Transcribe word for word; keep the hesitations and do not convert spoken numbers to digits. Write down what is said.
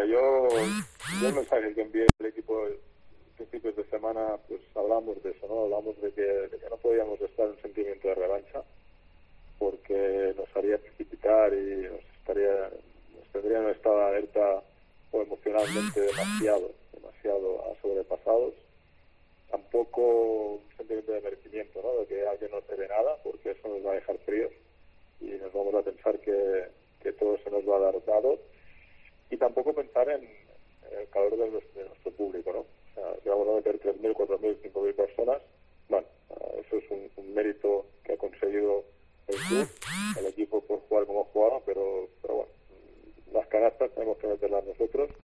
yo, yo el mensaje que envié al equipo principios de semana, pues hablamos de eso, ¿no? Hablamos de que, de que no podíamos estar en un sentimiento de revancha, porque nos haría precipitar y nos estaría, nos tendría en un estado de alerta o emocionalmente demasiado, demasiado sobrepasados. Tampoco un sentimiento de merecimiento, ¿no? De que alguien no te dé nada, porque eso nos va a dejar fríos y nos vamos a pensar que, que todo se nos va a dar dado. Y tampoco pensar en, en el calor de nuestro, de nuestro público, ¿no? O sea, si vamos a meter tres mil, cuatro mil, cinco mil personas, bueno, eso es un, un mérito que ha conseguido el club, el equipo por jugar como jugaba, pero, pero bueno, las canastas tenemos que meterlas nosotros.